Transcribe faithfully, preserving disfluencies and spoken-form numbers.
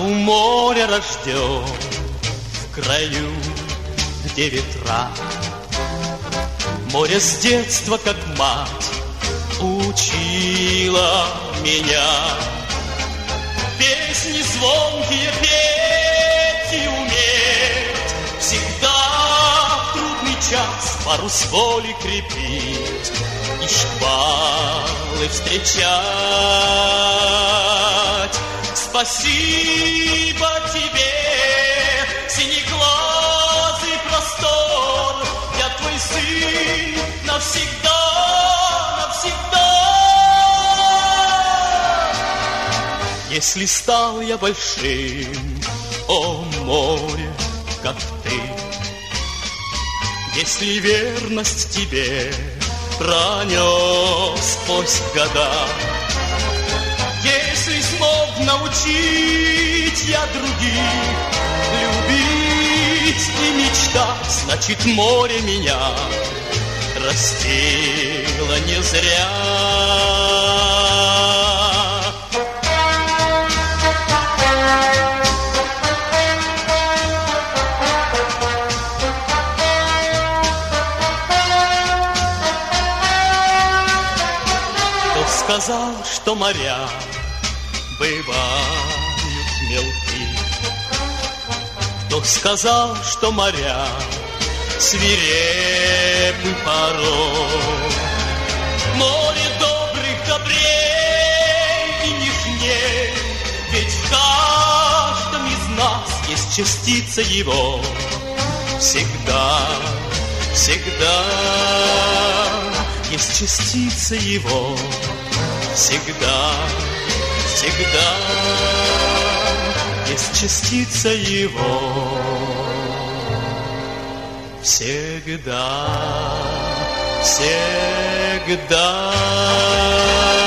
у моря рожден, в краю, где ветра. Море с детства, как мать, учила меня. Песни звонкие петь и уметь, всегда в трудный час парус воли крепить и шквалы встречать. Спасибо тебе, синеглазый простор, я твой сын навсегда, навсегда. Если стал я большим, о море, как ты, если верность тебе пронес сквозь года, если смог научить я других любить и мечтать, значит, море меня растило не зря. Кто сказал, что моря бывают мелки? Кто сказал, что моря свирепы порой? Море добрых добрей и нежней, ведь в каждом из нас есть частица его. Всегда, всегда есть частица его. Всегда, всегда есть частица его. Всегда, всегда.